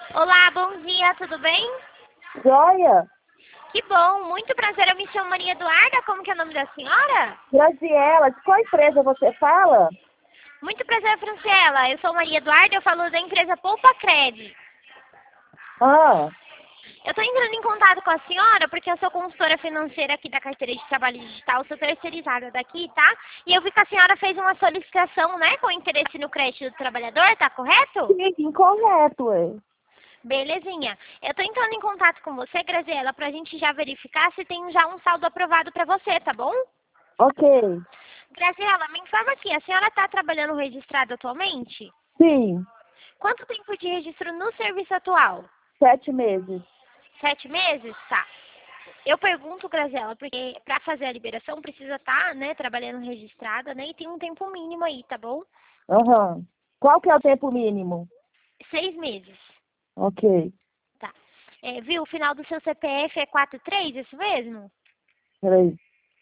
Olá, bom dia, tudo bem? Joia? Que bom, muito prazer, eu me chamo Maria Eduarda, como que é o nome da senhora? Graziela, de qual empresa você fala? Muito prazer, Franciela, eu sou Maria Eduarda, eu falo da empresa Poupa Cred. Ah, Eu estou entrando em contato com a senhora porque eu sou consultora financeira aqui da carteira de trabalho digital, sou terceirizada daqui, tá? E eu vi que a senhora fez uma solicitação, né, com interesse no crédito do trabalhador, tá correto? sim, correto, ué. Belezinha. Eu tô entrando em contato com você, Graziela, pra gente já verificar se tem já um saldo aprovado pra você, tá bom? Ok. Graziela, me informa aqui, a senhora está trabalhando registrada atualmente? Sim, Quanto tempo de registro no serviço atual? 7 meses. 7 meses? Tá. Eu pergunto, Graziela, porque para fazer a liberação precisa estar, né, trabalhando registrada, né, e tem um tempo mínimo aí, tá bom? Aham. Qual que é o tempo mínimo? 6 meses. Ok. Tá. Viu, o final do seu CPF é 43, isso mesmo? Peraí,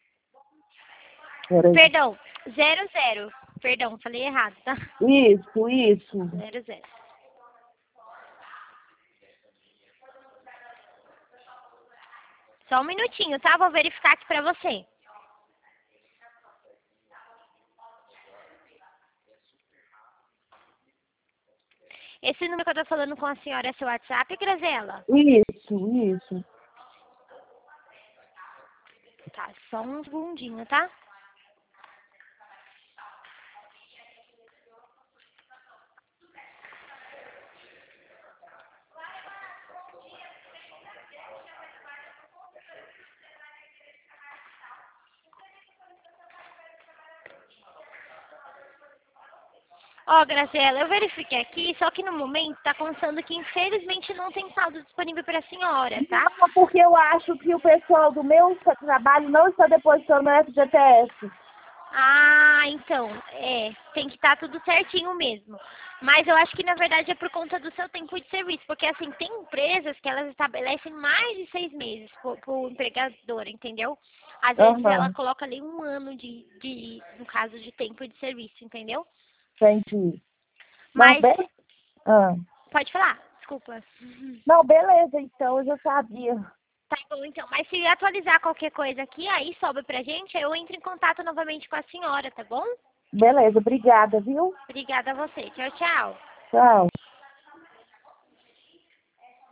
peraí. Perdão, 00. Perdão, falei errado, tá? Isso. 00. Só um minutinho, tá? Vou verificar aqui pra você. Esse número que eu tô falando com a senhora é seu WhatsApp, Graziela? Isso. Tá, só um segundinho, tá? Ó, Graziela, eu verifiquei aqui, só que no momento tá constando que infelizmente não tem saldo disponível para a senhora, tá? Não, porque eu acho que o pessoal do meu trabalho não está depositando no FGTS. Ah, então, tem que estar tudo certinho mesmo. Mas eu acho que na verdade é por conta do seu tempo de serviço, porque assim, tem empresas que elas estabelecem mais de 6 meses pro empregador, entendeu? Às vezes ela Aham, coloca ali um ano no caso de tempo de serviço, entendeu? entendi. Não, Mas, ah. pode falar, desculpa. Não, beleza, então, eu já sabia. Tá bom, então. Mas se atualizar qualquer coisa aqui, aí sobe pra gente, aí eu entro em contato novamente com a senhora, tá bom? Beleza, obrigada, viu? Obrigada a você. Tchau, tchau. Tchau.